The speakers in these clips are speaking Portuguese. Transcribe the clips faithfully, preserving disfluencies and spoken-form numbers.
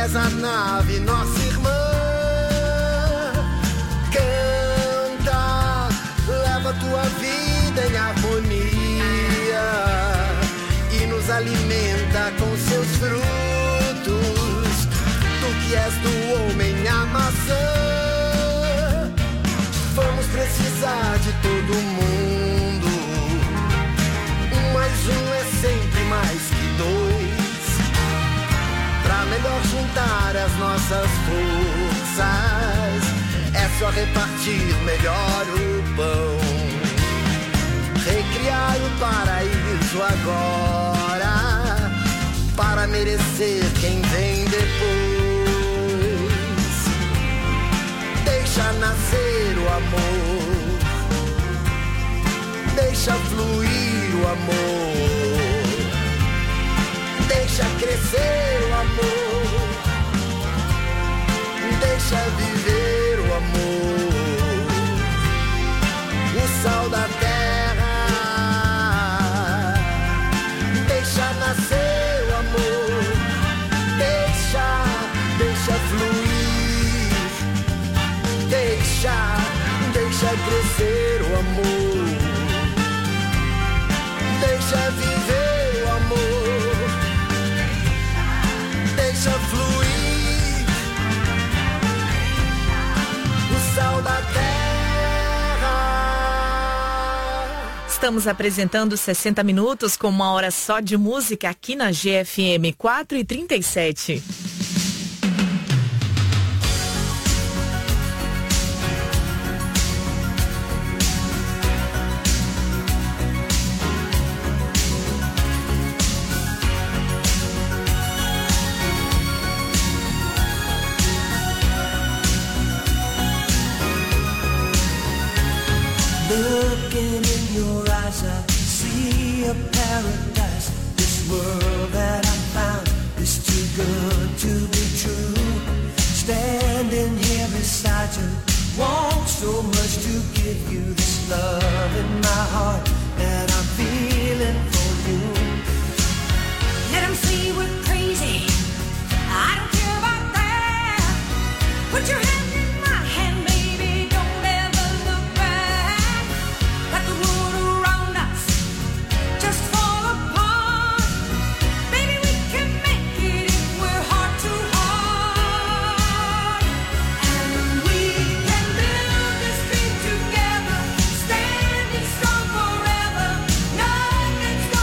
és a nave, nossa irmã. Canta, leva tua vida em harmonia e nos alimenta com seus frutos. Tu que és do homem a maçã. Vamos precisar de todo mundo. Um mais um é sempre mais que dois. Pra melhor juntar as nossas forças, é só repartir melhor o pão. Recriar o paraíso agora, para merecer quem vem depois. Deixa nascer o amor, deixa fluir o amor, deixa crescer o amor, deixa viver o amor, o sal da terra, deixa nascer o amor, deixa, deixa fluir. Deixa, deixa crescer o amor, deixa viver o amor, deixa fluir o sal da terra. Estamos apresentando sessenta minutos com uma hora só de música aqui na G F M quatro e trinta e sete. Looking in your eyes, I see a paradise. This world that I found is too good to be true. Standing here beside you, want so much to give you this love in my heart that I'm feeling for you. Let 'em see we're crazy, I don't care about that. Put your hand in my hand, baby, don't ever look back. Let the world around us just fall apart. Baby, we can make it if we're heart to heart. And we can build this dream together, standing strong forever. Nothing's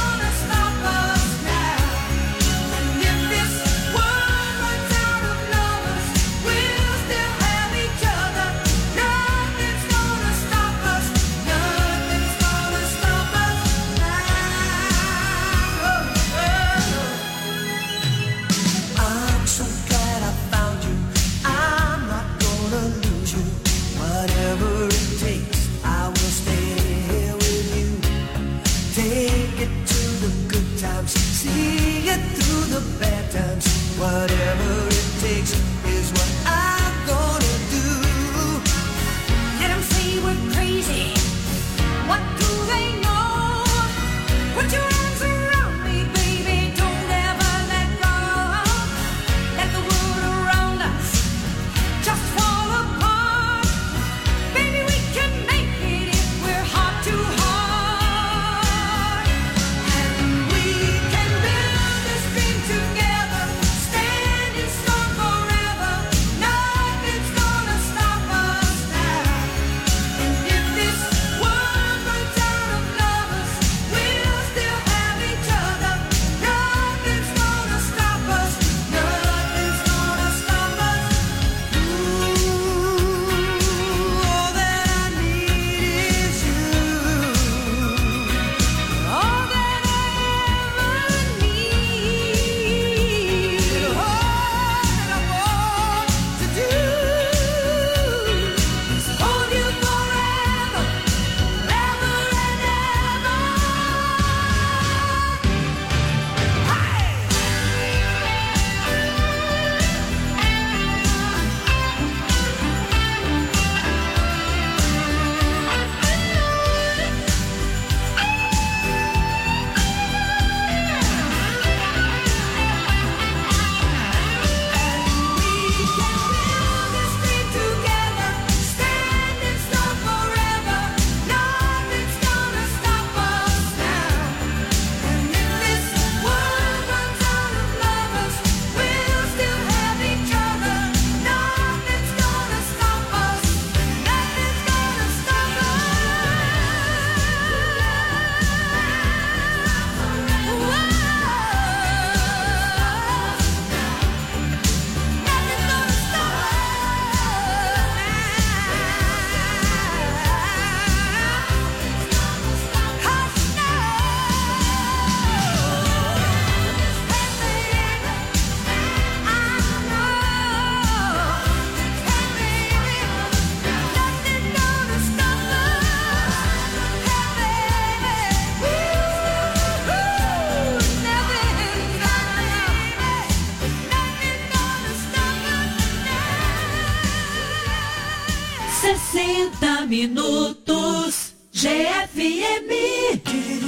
sessenta minutos. G F M.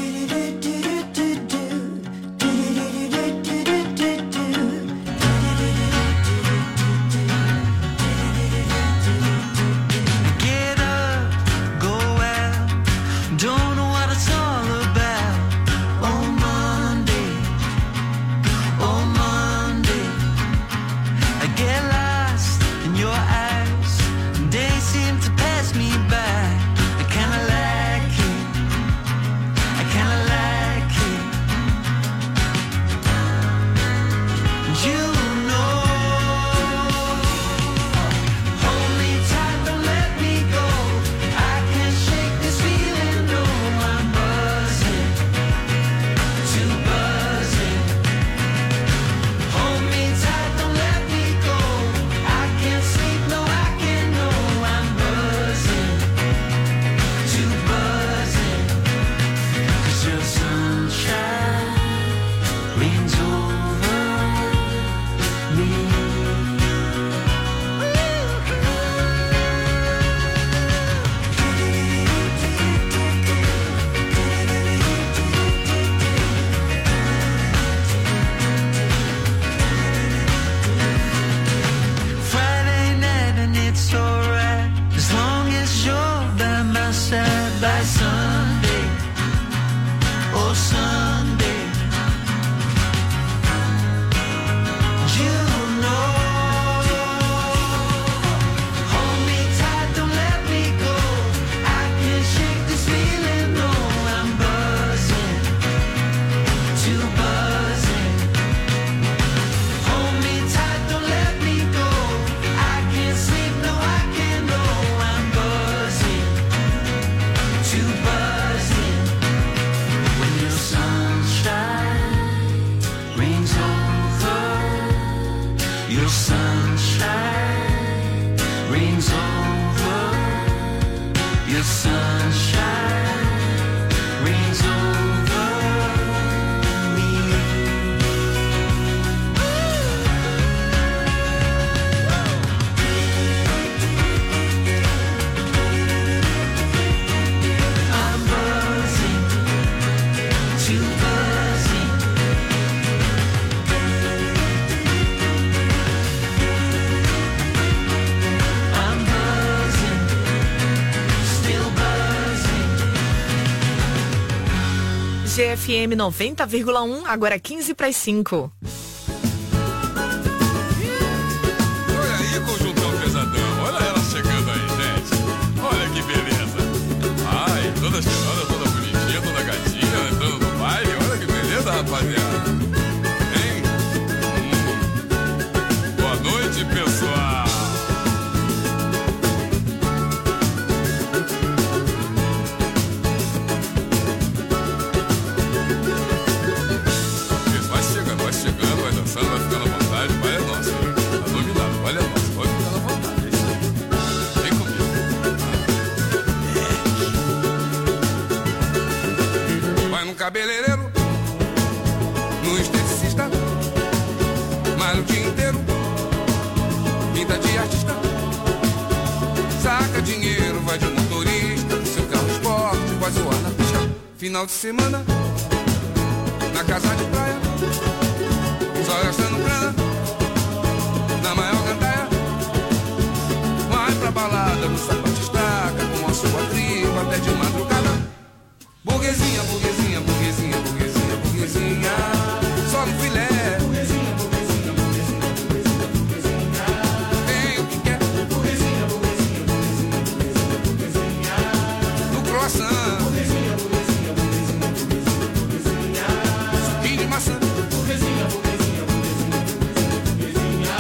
G F M noventa vírgula um, agora quinze para as cinco. Olha aí, conjuntão pesadão. Olha ela chegando aí, gente. Olha que beleza. Ai, toda cheirosa, toda bonitinha, toda gatinha, entrando no baile. Olha que beleza, rapaziada. Hein? Hum. Boa noite, pessoal. Cabeleireiro, no esteticista, malha o dia inteiro, pinta de artista, saca dinheiro, vai de motorista, seu carro esporte, vai zoar na pista. Final de semana, na casa de praia, só gastando grana, na maior gandaia, vai pra balada, no sapato estaca, com a sua tribo até de madrugada. Burguesinha, burguesinha, burguesinha, burguesinha, burguesinha, só no filé. Burguesinha, burguesinha, burguesinha, burguesinha, burguesinha, tem o que quer. Burguesinha, burguesinha, burguesinha, burguesinha, burguesinha, no croissant. Burguesinha, burguesinha, burguesinha, burguesinha, burguesinha, suquinho de maçã. Burguesinha, burguesinha, burguesinha, burguesinha,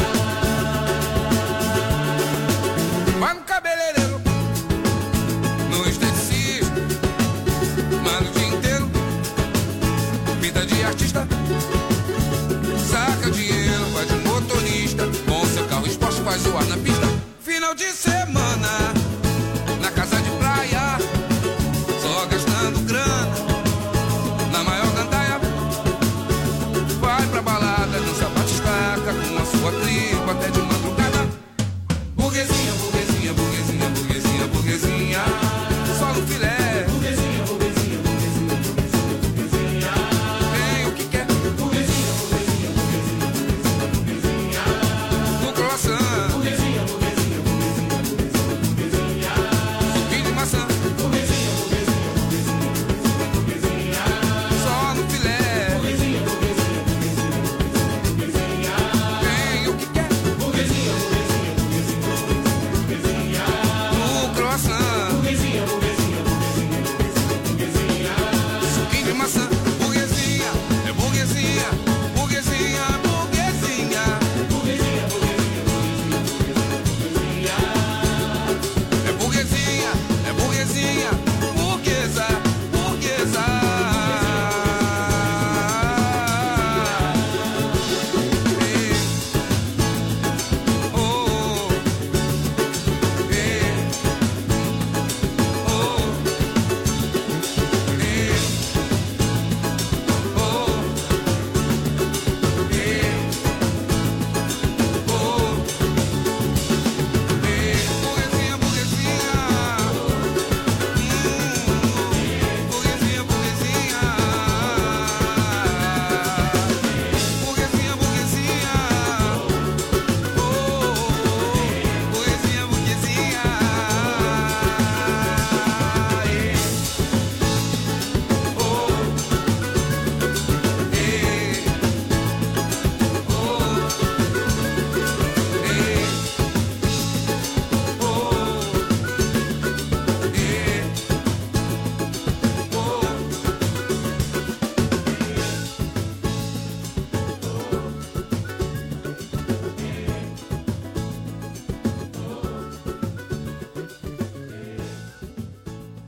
burguesinha. Vai no cabeleireiro, no esteticista, malha o dia inteiro, vida de artista, saca dinheiro, vai de motorista, com seu carro esporte vai zoar na pista. Final de semana, na casa de praia, só gastando grana, na maior gandaia, vai pra balada, dança bate-estaca, com a sua tribo até de madrugada. Burguesinha, burguesinha, burguesinha, burguesinha,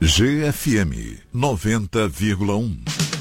G F M noventa vírgula um.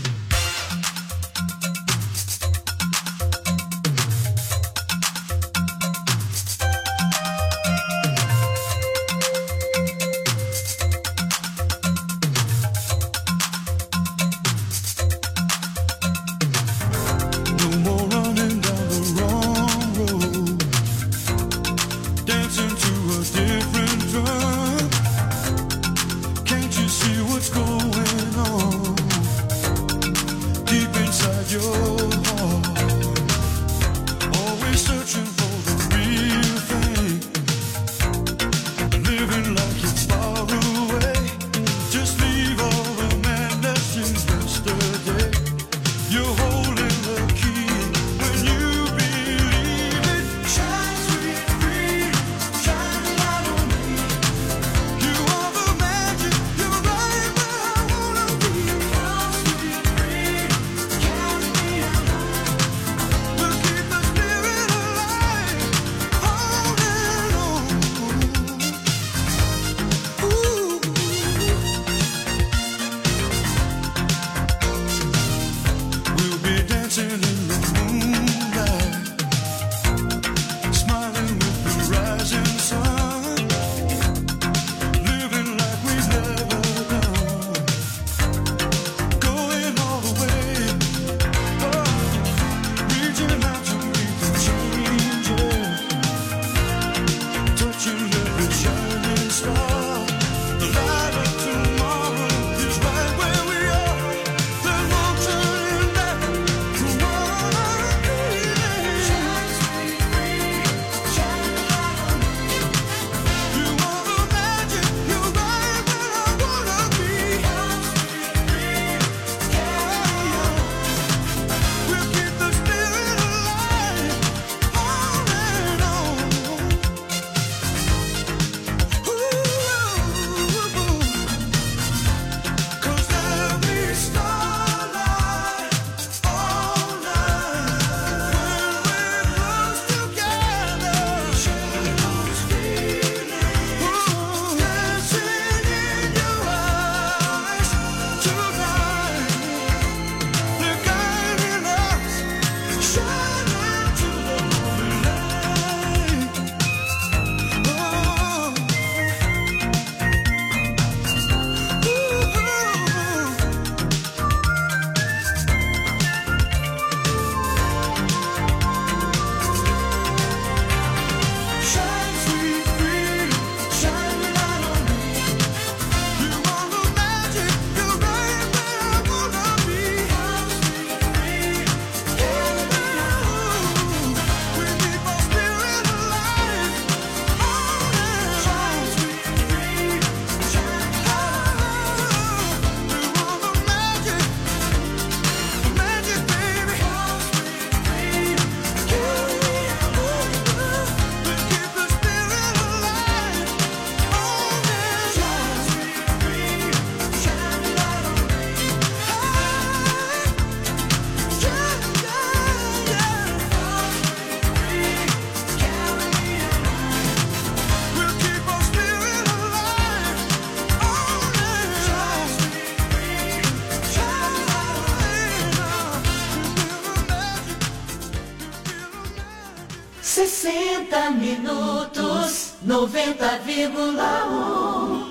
sessenta minutos, noventa vírgula um.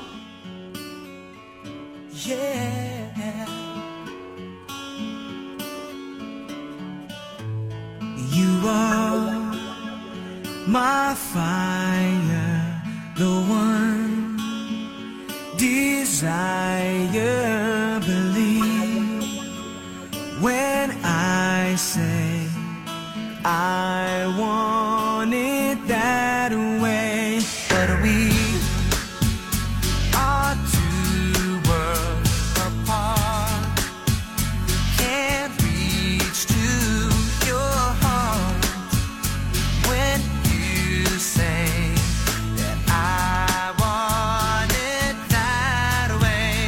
Yeah. You are my fire, the one desire. Believe when I say I want it that way. But we are two worlds apart. Can't reach to your heart when you say that I want it that way.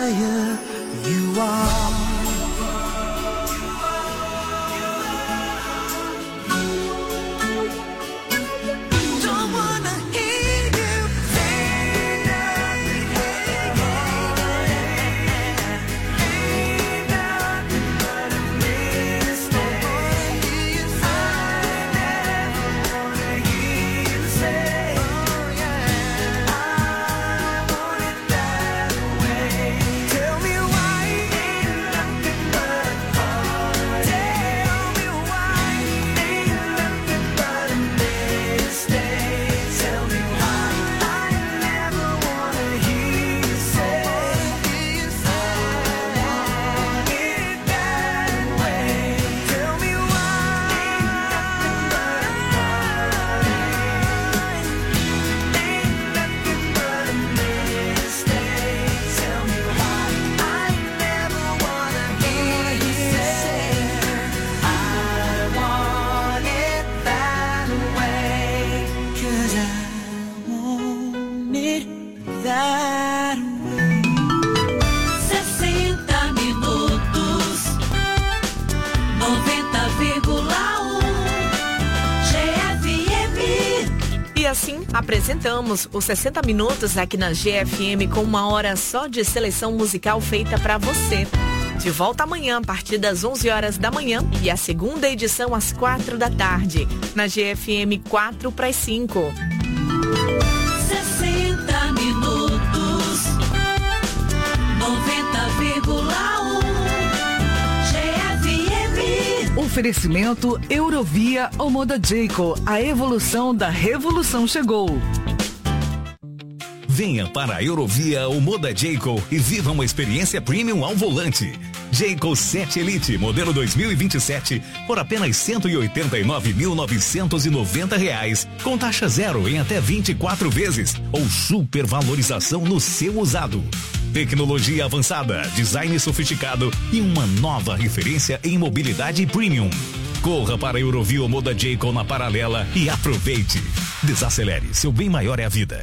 higher you are. Apresentamos os sessenta minutos aqui na G F M com uma hora só de seleção musical feita para você. De volta amanhã a partir das onze horas da manhã e a segunda edição às quatro da tarde na G F M quatro para as cinco. sessenta minutos, noventa vírgula um G F M. Oferecimento Eurovia Omoda Jayco. A evolução da revolução chegou. Venha para a Eurovia Omoda Jayco e viva uma experiência premium ao volante. Jayco sete Elite, modelo dois mil e vinte e sete, por apenas cento e oitenta e nove mil novecentos e noventa reais, com taxa zero em até vinte e quatro vezes, ou supervalorização no seu usado. Tecnologia avançada, design sofisticado e uma nova referência em mobilidade premium. Corra para a Eurovia Omoda Jayco na Paralela e aproveite. Desacelere, seu bem maior é a vida.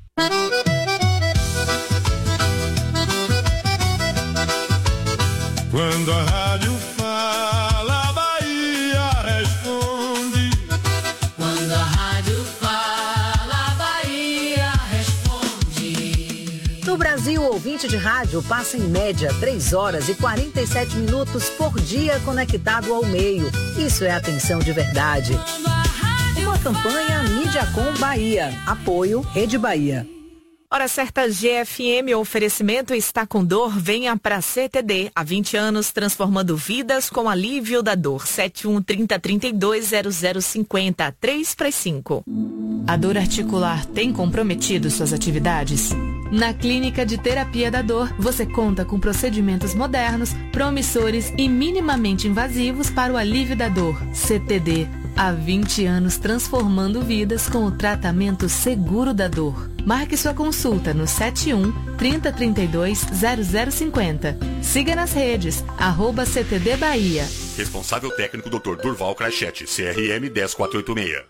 Quando a rádio fala, a Bahia responde. Quando a rádio fala, a Bahia responde. No Brasil, o ouvinte de rádio passa em média três horas e quarenta e sete minutos por dia conectado ao meio. Isso é atenção de verdade. Uma campanha Mídiacom Bahia. Apoio Rede Bahia. Hora certa G F M, o oferecimento está com dor, venha para C T D. Há vinte anos transformando vidas com alívio da dor. sete um trinta, trinta e dois, zero zero cinquenta, três para as cinco. A dor articular tem comprometido suas atividades? Na Clínica de Terapia da Dor, você conta com procedimentos modernos, promissores e minimamente invasivos para o alívio da dor. C T D. Há vinte anos transformando vidas com o tratamento seguro da dor. Marque sua consulta no sete um trinta, trinta e dois, zero zero cinquenta. Siga nas redes, arroba C T D Bahia. Responsável técnico doutor Durval Crachete, C R M um zero quatro oito seis.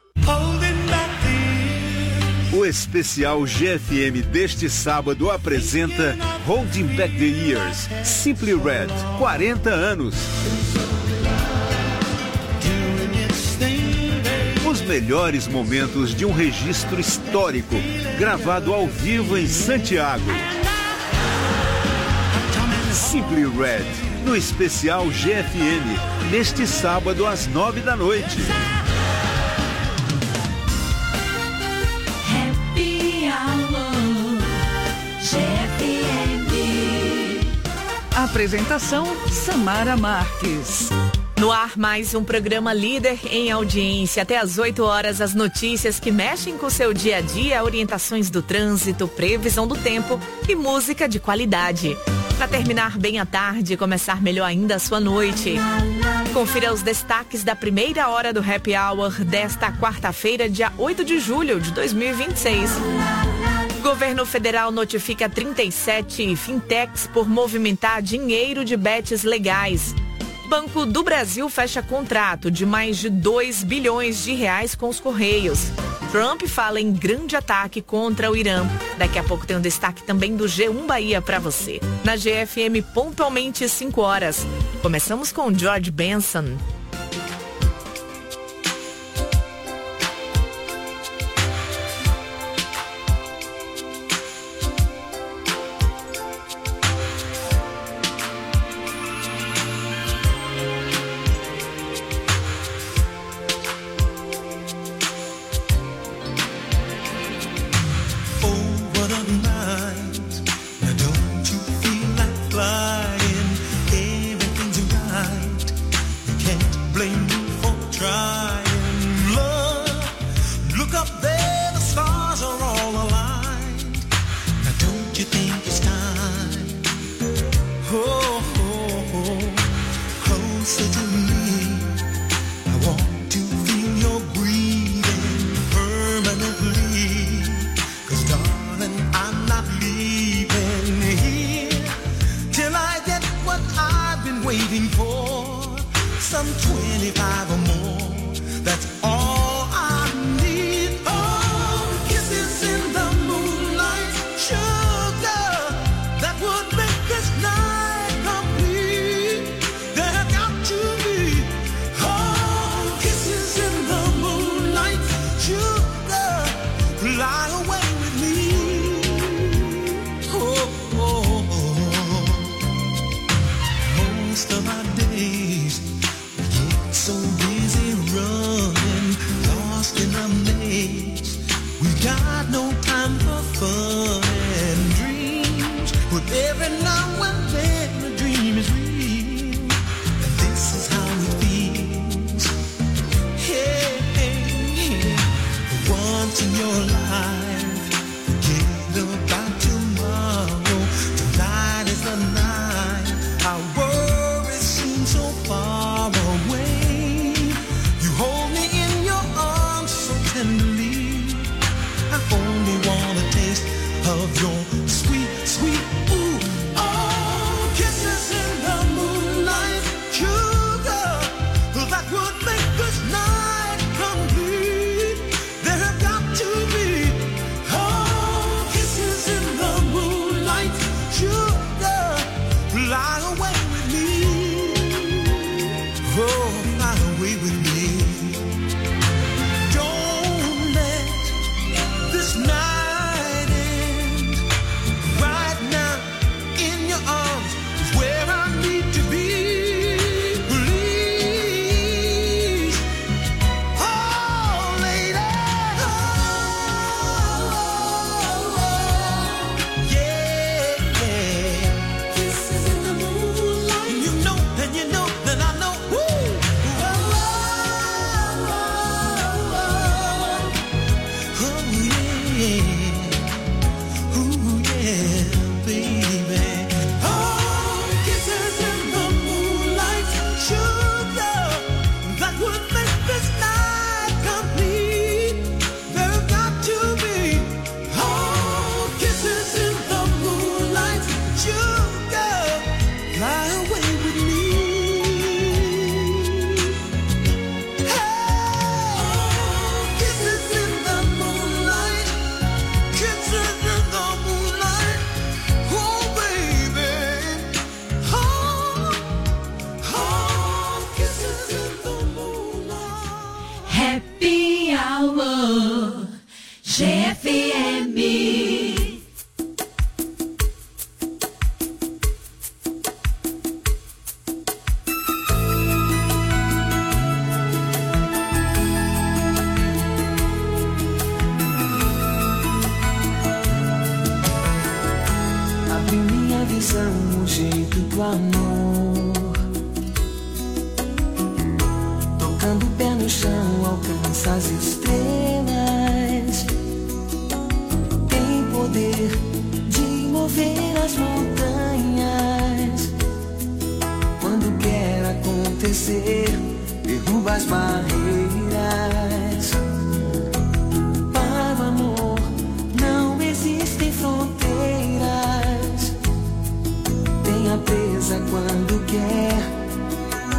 O especial G F M deste sábado apresenta Holding Back the Years, Simply Red, quarenta anos. Os melhores momentos de um registro histórico, gravado ao vivo em Santiago. Simply Red, no especial G F M, neste sábado às nove da noite. Happy Hour, G F M. Apresentação Samara Marques. No ar, mais um programa líder em audiência. Até às oito horas, as notícias que mexem com o seu dia a dia, orientações do trânsito, previsão do tempo e música de qualidade. Para terminar bem a tarde e começar melhor ainda a sua noite. Confira os destaques da primeira hora do Happy Hour desta quarta-feira, dia oito de julho de dois mil e vinte e seis. Governo federal notifica trinta e sete fintechs por movimentar dinheiro de bets legais. Banco do Brasil fecha contrato de mais de dois bilhões de reais com os Correios. Trump fala em grande ataque contra o Irã. Daqui a pouco tem um destaque também do G um Bahia para você. Na G F M, pontualmente cinco horas. Começamos com George Benson.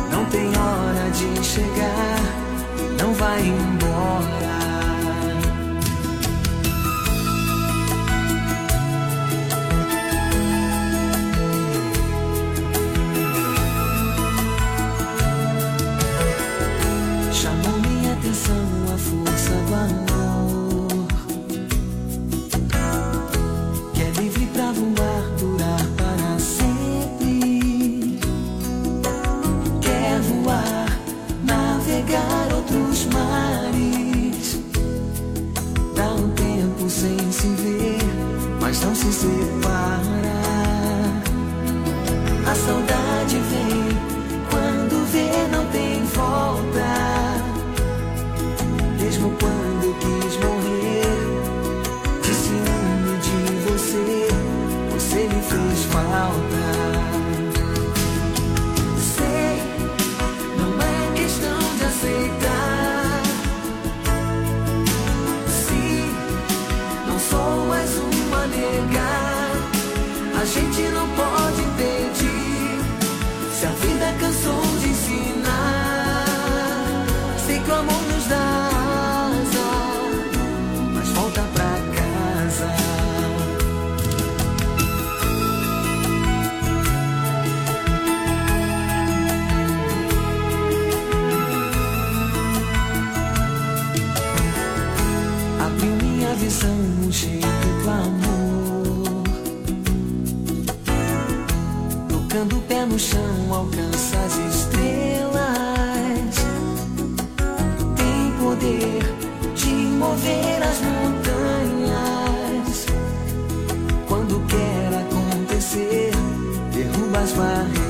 Não vai embora. A saudade vem quando vê não tem volta. Mesmo quando quis morrer de ciúme de você, você me fez falta. Sei, não é questão de aceitar. Se não sou mais uma negar, a gente não pode impedir. Se a vida cansou de ensinar, sei que o amor nos dá asa, mas volta pra casa. Abriu minha visão, um jeito do amor. Tocando o pé no chão, alcança as estrelas. Tem poder de mover as montanhas. Quando quer acontecer, derruba as barreiras.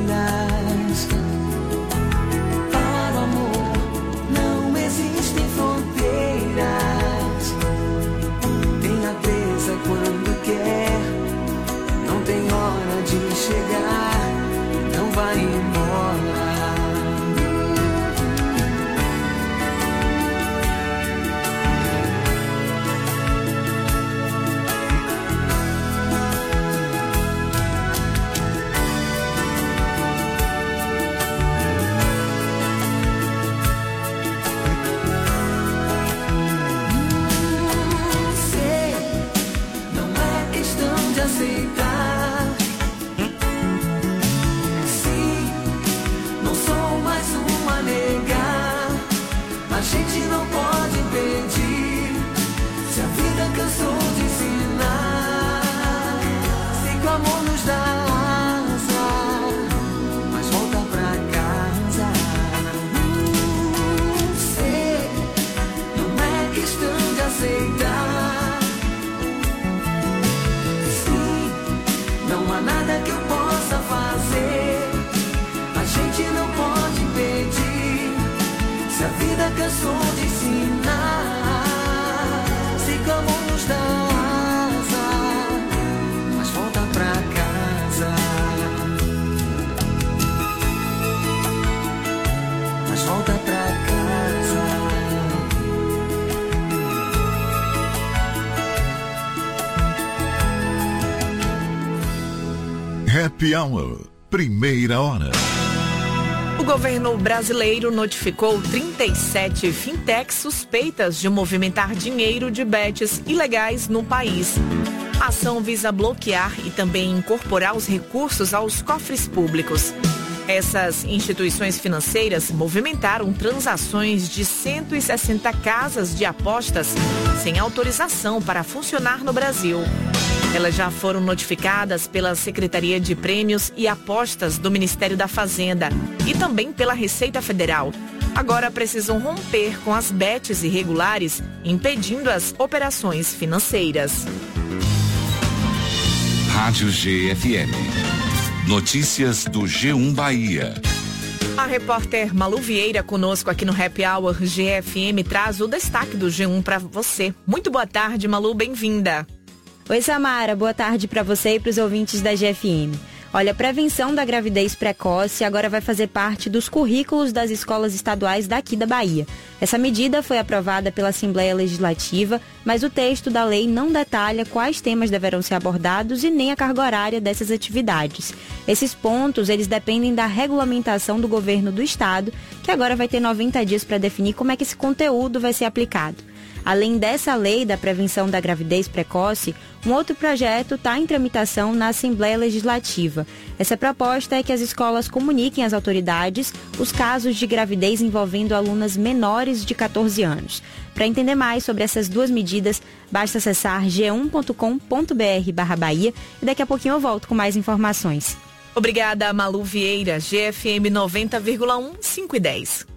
Para o amor não existem fronteiras. Tem a presa quando quer, não tem hora de chegar, não vai embora. Sei, não é questão de aceitar. Sim, não sou mais um a negar. A gente não pode impedir. Se a vida cansou de ensinar, sei que o amor nos dá asa, mas volta pra casa. Sei, não é questão de aceitar. Sim, não há nada que eu possa fazer. A gente não pode impedir. Se a vida cansou de ensinar, sei que o amor nos dá asa, mas volta pra casa. Mas volta pra casa. Happy Hour, primeira hora. O governo brasileiro notificou trinta e sete fintechs suspeitas de movimentar dinheiro de bets ilegais no país. A ação visa bloquear e também incorporar os recursos aos cofres públicos. Essas instituições financeiras movimentaram transações de cento e sessenta casas de apostas sem autorização para funcionar no Brasil. Elas já foram notificadas pela Secretaria de Prêmios e Apostas do Ministério da Fazenda e também pela Receita Federal. Agora precisam romper com as bets irregulares, impedindo as operações financeiras. Rádio G F M. Notícias do G um Bahia. A repórter Malu Vieira conosco aqui no Happy Hour G F M traz o destaque do G um para você. Muito boa tarde, Malu, bem-vinda. Oi, Samara, boa tarde para você e para os ouvintes da G F M. Olha, a prevenção da gravidez precoce agora vai fazer parte dos currículos das escolas estaduais daqui da Bahia. Essa medida foi aprovada pela Assembleia Legislativa, mas o texto da lei não detalha quais temas deverão ser abordados e nem a carga horária dessas atividades. Esses pontos, eles dependem da regulamentação do governo do estado, que agora vai ter noventa dias para definir como é que esse conteúdo vai ser aplicado. Além dessa lei da prevenção da gravidez precoce, um outro projeto está em tramitação na Assembleia Legislativa. Essa proposta é que as escolas comuniquem às autoridades os casos de gravidez envolvendo alunas menores de catorze anos. Para entender mais sobre essas duas medidas, basta acessar g um ponto com ponto b r barra Bahia e daqui a pouquinho eu volto com mais informações. Obrigada, Malu Vieira, G F M noventa vírgula um, cinco e dez.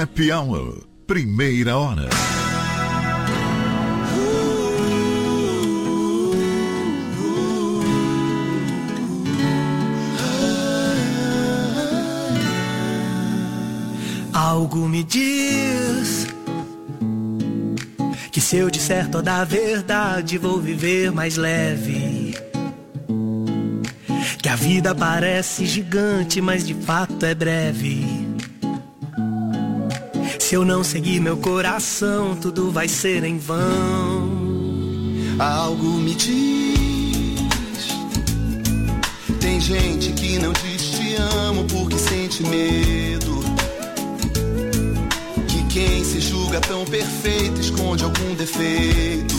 Happy Hour, primeira hora. Algo me diz que se eu disser toda a verdade vou viver mais leve. Que a vida parece gigante, mas de fato é breve. Se eu não seguir meu coração, tudo vai ser em vão. Algo me diz, tem gente que não diz te amo porque sente medo. Que quem se julga tão perfeito esconde algum defeito.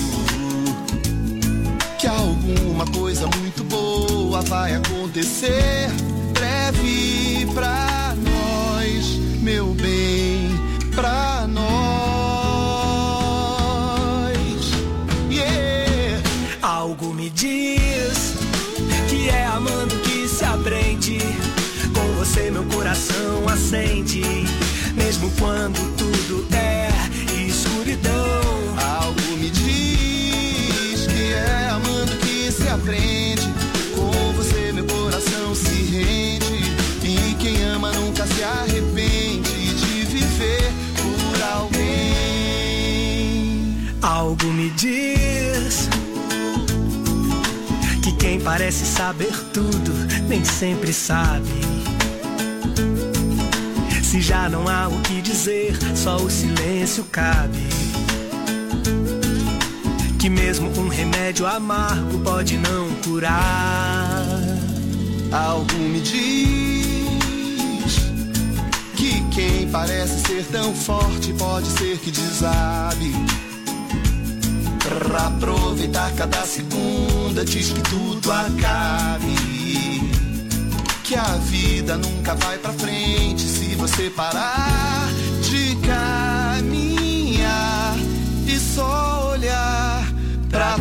Que alguma coisa muito boa vai acontecer breve pra nós, meu bem, pra nós. Yeah. Algo me diz que é amando que se aprende. Com você meu coração acende, mesmo quando tudo é escuridão. Algo me diz que é amando que se aprende. Com você meu coração se rende. E quem ama nunca se arrepende de viver por alguém. Algo me diz que quem parece saber tudo nem sempre sabe. Se já não há o que dizer, só o silêncio cabe. Que mesmo um remédio amargo pode não curar. Algo me diz que quem parece ser tão forte pode ser que desabe. Pra aproveitar cada segunda diz que tudo acabe. Que a vida nunca vai pra frente se você parar de caminhar e só olhar pra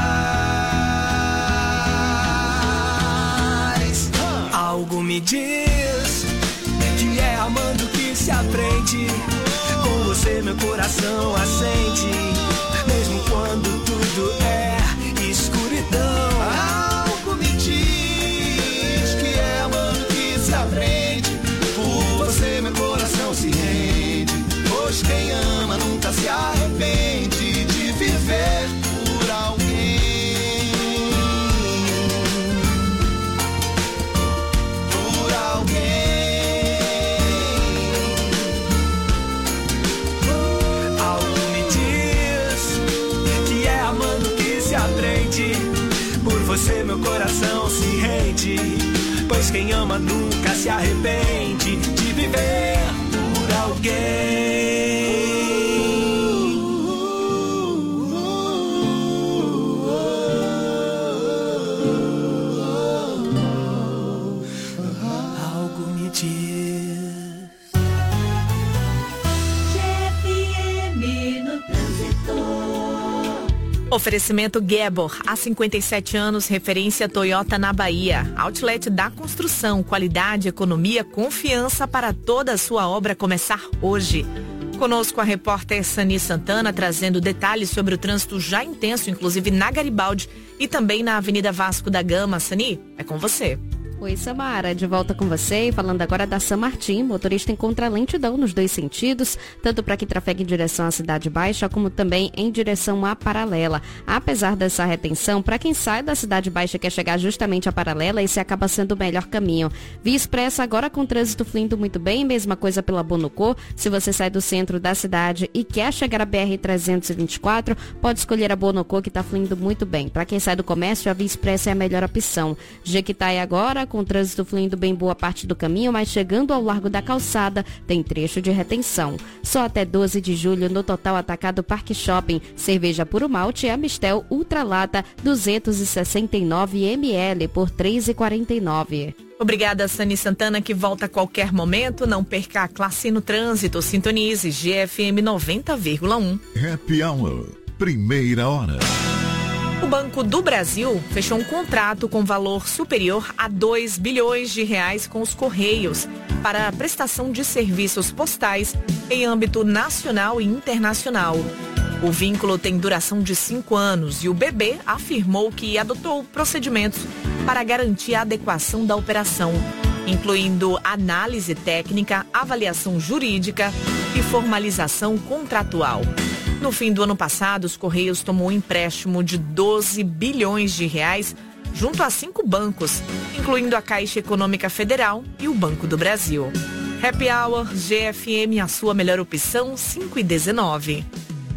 trás. Algo me diz que é amando que se aprende. Com você meu coração acende, mesmo quando tudo é escuridão. Algo me diz que é amando que se aprende. Por você meu coração se rende. Pois quem ama nunca se arrepende de viver por alguém. Por alguém. Algo me diz que é amando que se aprende. Por você meu coração se rende. Pois quem ama nunca se arrepende de viver por alguém. Algo me diz. G F M no trânsito. Oferecimento Gebor, há cinquenta e sete anos, referência Toyota na Bahia. Outlet da construção, qualidade, economia, confiança para toda a sua obra começar hoje. Conosco a repórter Sani Santana, trazendo detalhes sobre o trânsito já intenso, inclusive na Garibaldi e também na Avenida Vasco da Gama. Sani, é com você. Oi, Samara, de volta com você, falando agora da São Martim. Motorista encontra lentidão nos dois sentidos, tanto para quem trafega em direção à Cidade Baixa, como também em direção à Paralela. Apesar dessa retenção, para quem sai da Cidade Baixa e quer chegar justamente à Paralela, esse acaba sendo o melhor caminho. Via Expressa agora com trânsito fluindo muito bem, mesma coisa pela Bonocô. Se você sai do centro da cidade e quer chegar à B R trezentos e vinte e quatro, pode escolher a Bonocô, que está fluindo muito bem. Para quem sai do comércio, a Via Expressa é a melhor opção. Jequitai agora com trânsito fluindo bem boa parte do caminho, mas chegando ao Largo da Calçada, tem trecho de retenção. Só até doze de julho no Total Atacado Parque Shopping. Cerveja Puro Malte e Amistel Ultra Lata duzentos e sessenta e nove mililitros por três reais e quarenta e nove centavos. Obrigada, Sani Santana, que volta a qualquer momento. Não perca a classe no trânsito. Sintonize G F M noventa vírgula um. Happy Hour, primeira hora. O Banco do Brasil fechou um contrato com valor superior a dois bilhões de reais com os Correios. para a prestação de serviços postais em âmbito nacional e internacional. O vínculo tem duração de cinco anos e o B B afirmou que adotou procedimentos para garantir a adequação da operação, incluindo análise técnica, avaliação jurídica e formalização contratual. No fim do ano passado, os Correios tomou um empréstimo de doze bilhões de reais junto a cinco bancos, incluindo a Caixa Econômica Federal e o Banco do Brasil. Happy Hour G F M, a sua melhor opção, cinco e dezenove.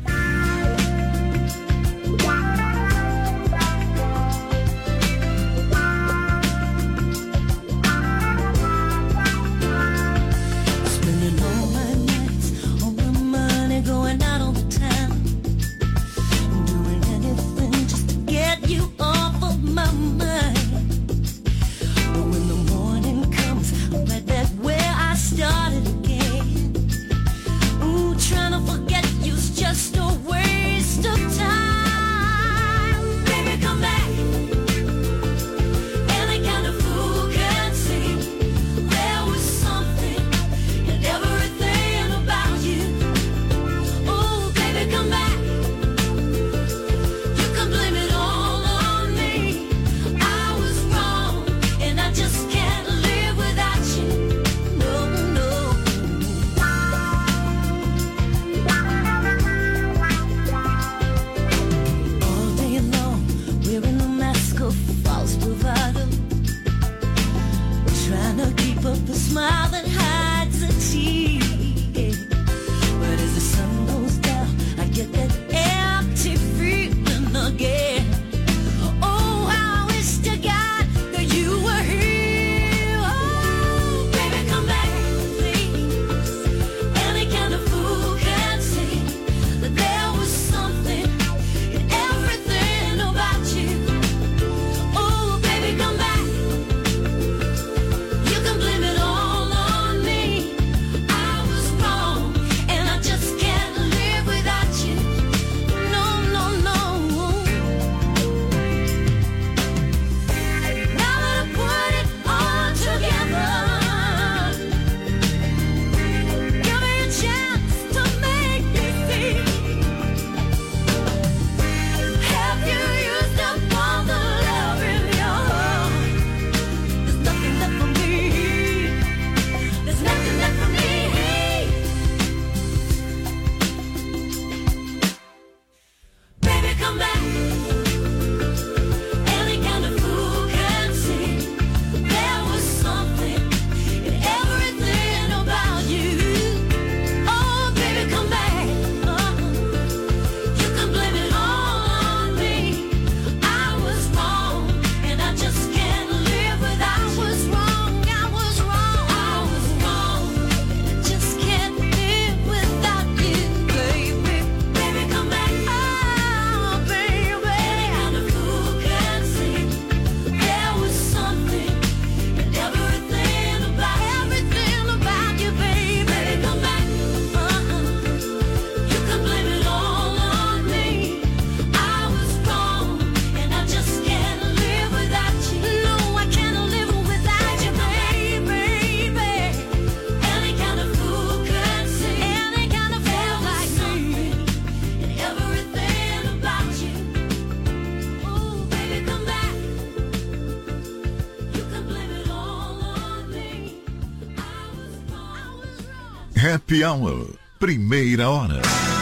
Happy Hour, primeira hora.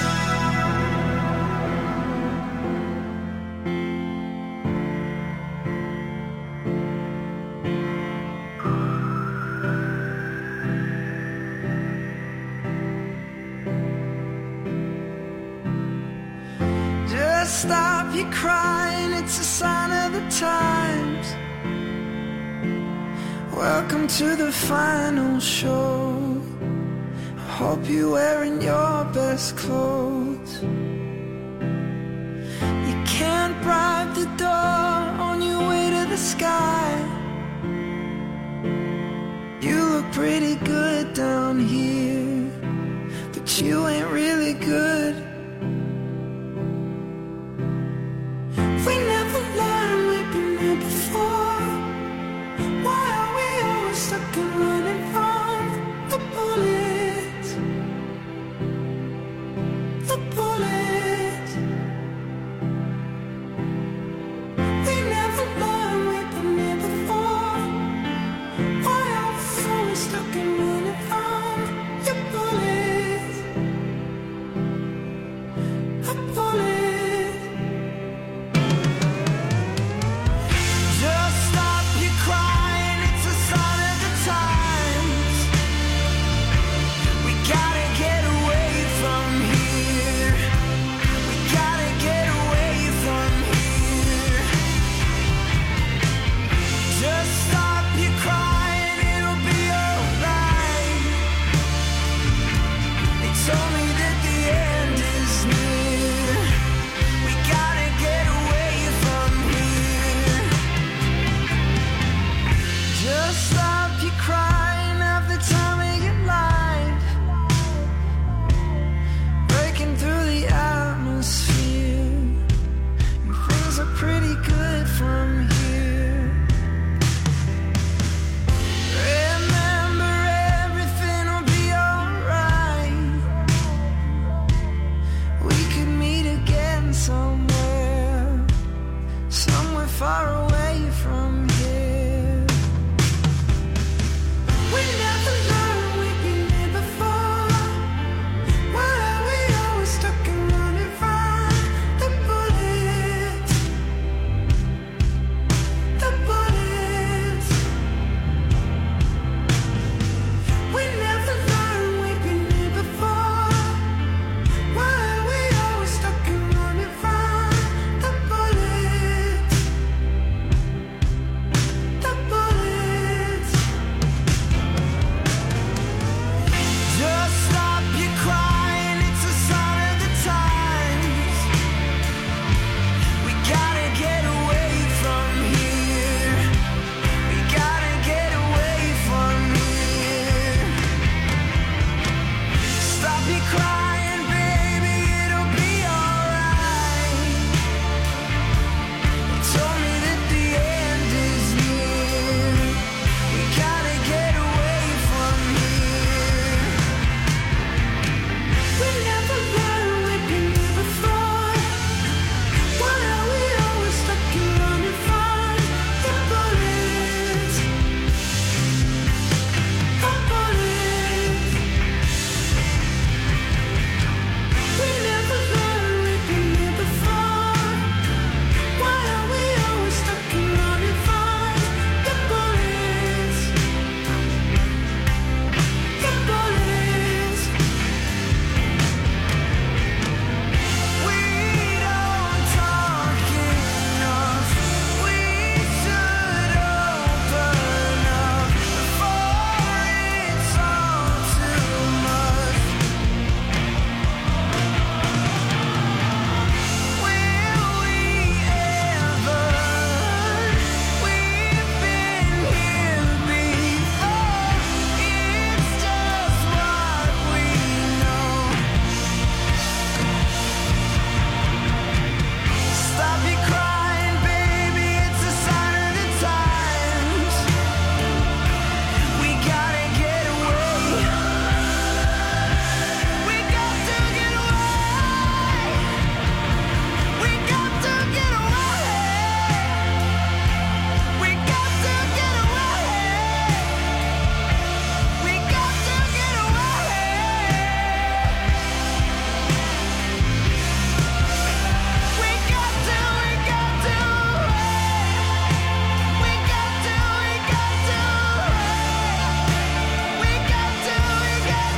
Just stop your crying, it's a sign of the times. Welcome to the final show. Hope you're wearing your best clothes. You can't bribe the door on your way to the sky. You look pretty good down here, but you ain't really good. We never learned, we've been here before. Why are we always stuck in running from stop you crying half the time we get light, breaking through the atmosphere, and things are pretty good from here. Remember, everything will be alright. We could meet again somewhere, somewhere far away from here. We never learned we've been here before. Why are we always stuck and running from the bullets? The bullets. We never learned we've been here before. Why are we always stuck and running from the bullets? The bullets. Just stop your crying, it's a sign of the times. We gotta get away from here. We gotta get away from here. Stop your crying, baby, it'll be alright. You told me that the end is near. We gotta get away from here. We never learned we've been here before. Why are we always stuck and running from the bullets? The bullets. We never learned we've been here before. Why are we always stuck and running from the bullets? The bullets. We don't talk enough. We should open up before it's all too much. Will we ever? We've been here before. It's just what we know. Stop your crying, baby, it's a sign of the times. We gotta get away. We got to get away. We got to get away. We got to get away. We got to get away. We got to, we got to, we got to, we got to, we got to, we got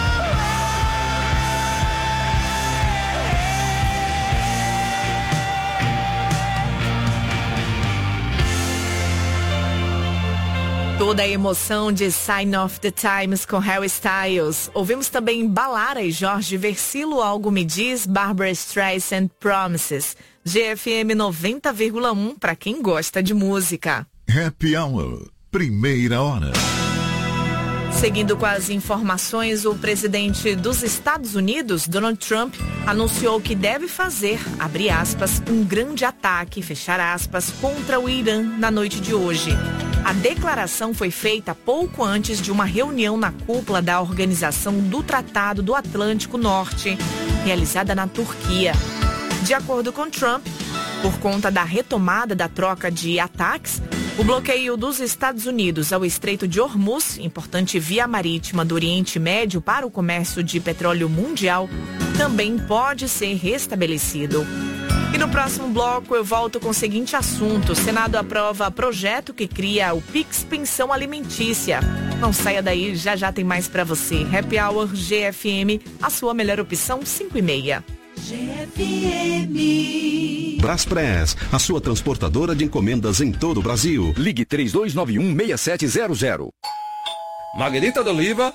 Toda a emoção de Sign of the Times com Harry Styles. Ouvimos também Balara e Jorge Versilo, Algo Me Diz, Barbara Streisand, Promises. G F M noventa vírgula um para quem gosta de música. Happy Hour, primeira hora. Seguindo com as informações, o presidente dos Estados Unidos, Donald Trump, anunciou que deve fazer, abre aspas, um grande ataque, fechar aspas, contra o Irã na noite de hoje. A declaração foi feita pouco antes de uma reunião na cúpula da Organização do Tratado do Atlântico Norte, realizada na Turquia. De acordo com Trump, por conta da retomada da troca de ataques, o bloqueio dos Estados Unidos ao Estreito de Hormuz, importante via marítima do Oriente Médio para o comércio de petróleo mundial, também pode ser restabelecido. E no próximo bloco eu volto com o seguinte assunto: o Senado aprova projeto que cria o Pix Pensão Alimentícia. Não saia daí, já já tem mais pra você. Happy Hour G F M, a sua melhor opção, cinco e meia. G F M. Braspress, a sua transportadora de encomendas em todo o Brasil. Ligue três dois nove um, seis sete zero zero. Marguerita da Oliva.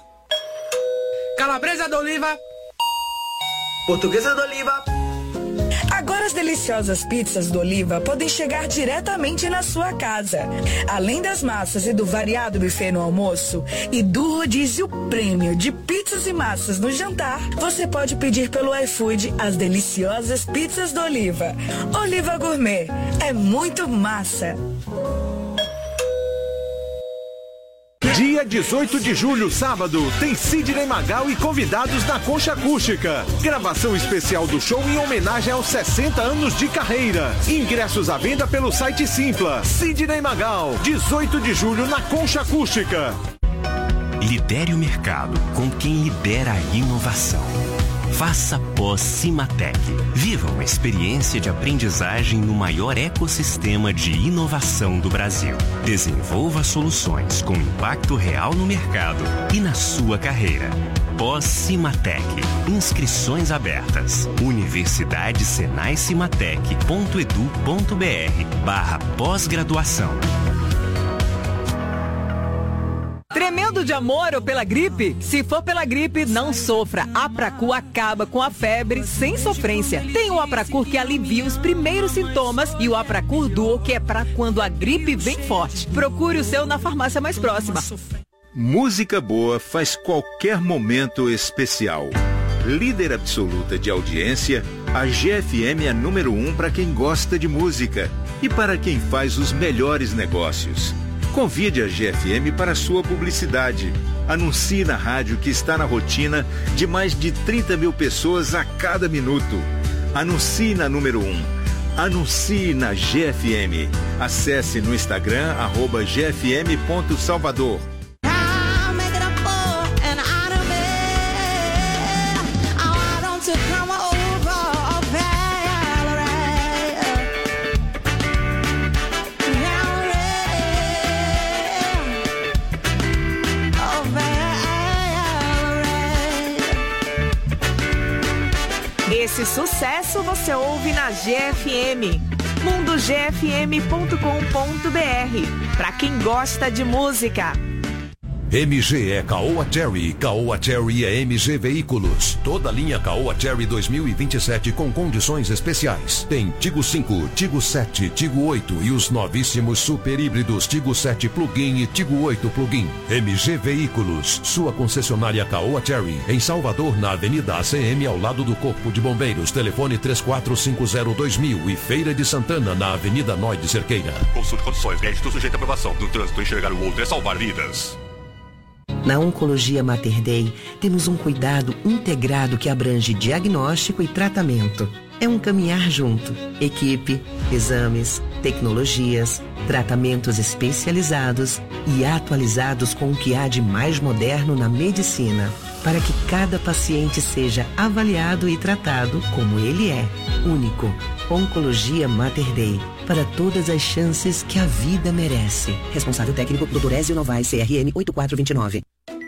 Calabresa da Oliva. Portuguesa da Oliva. Agora as delícias deliciosas pizzas do Oliva podem chegar diretamente na sua casa. Além das massas e do variado buffet no almoço e do rodízio prêmio de pizzas e massas no jantar, você pode pedir pelo iFood as deliciosas pizzas do Oliva. Oliva Gourmet é muito massa. Dia dezoito de julho, sábado, tem Sidney Magal e convidados na Concha Acústica. Gravação especial do show em homenagem aos sessenta anos de carreira. Ingressos à venda pelo site Simpla. Sidney Magal, dezoito de julho na Concha Acústica. Lidere o mercado com quem lidera a inovação. Faça pós-Cimatec. Viva uma experiência de aprendizagem no maior ecossistema de inovação do Brasil. Desenvolva soluções com impacto real no mercado e na sua carreira. Pós-Cimatec. Inscrições abertas. Universidade Senai Cimatec ponto edu ponto br barra pós-graduação. Tremendo de amor ou pela gripe? Se for pela gripe, não sofra. Apracu acaba com a febre sem sofrência. Tem o Apracur que alivia os primeiros sintomas e o Apracur Duo que é para quando a gripe vem forte. Procure o seu na farmácia mais próxima. Música boa faz qualquer momento especial. Líder absoluta de audiência, a G F M é número um para quem gosta de música e para quem faz os melhores negócios. Convide a G F M para sua publicidade. Anuncie na rádio que está na rotina de mais de trinta mil pessoas a cada minuto. Anuncie na número um. Anuncie na G F M. Acesse no Instagram, arroba g f m ponto salvador. Esse sucesso você ouve na G F M. mundo g f m ponto com ponto b r. Para quem gosta de música. M G é Caoa Chery, Caoa Chery é M G Veículos. Toda a linha Caoa Chery dois mil e vinte e sete com condições especiais. Tem Tigo cinco, Tigo sete, Tigo oito e os novíssimos super híbridos Tigo sete Plug-in e Tigo oito Plug-in. M G Veículos, sua concessionária Caoa Chery, em Salvador, na Avenida A C M, ao lado do Corpo de Bombeiros. Telefone três quatro cinco zero dois mil e Feira de Santana, na Avenida Noy de Cerqueira. Consulte condições, crédito sujeito à aprovação. No trânsito, enxergar o outro é salvar vidas. Na Oncologia Mater Dei, temos um cuidado integrado que abrange diagnóstico e tratamento. É um caminhar junto. Equipe, exames, tecnologias, tratamentos especializados e atualizados com o que há de mais moderno na medicina, para que cada paciente seja avaliado e tratado como ele é, único. Oncologia Mater Dei, para todas as chances que a vida merece. Responsável técnico, doutor Ézio Novaes, C R M oito quatro dois nove.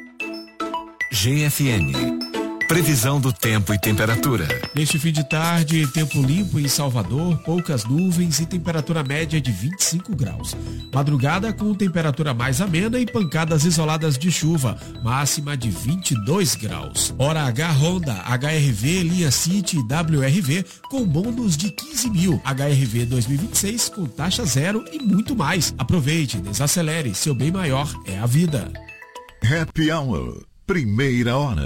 G F N. Previsão do tempo e temperatura. Neste fim de tarde, tempo limpo em Salvador, poucas nuvens e temperatura média de vinte e cinco graus. Madrugada com temperatura mais amena e pancadas isoladas de chuva, máxima de vinte e dois graus. Hora H Honda, H R V, linha City e W R V com bônus de quinze mil. H R V dois mil e vinte e seis com taxa zero e muito mais. Aproveite, desacelere, seu bem maior é a vida. Happy Hour, primeira hora.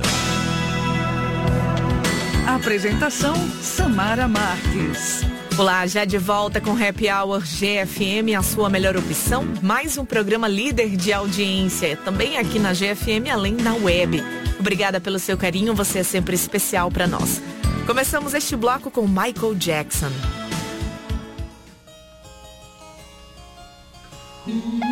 Apresentação Samara Marques. Olá, já de volta com Happy Hour G F M, a sua melhor opção. Mais um programa líder de audiência, também aqui na G F M, além da web. Obrigada pelo seu carinho, você é sempre especial para nós. Começamos este bloco com Michael Jackson. Mm-hmm.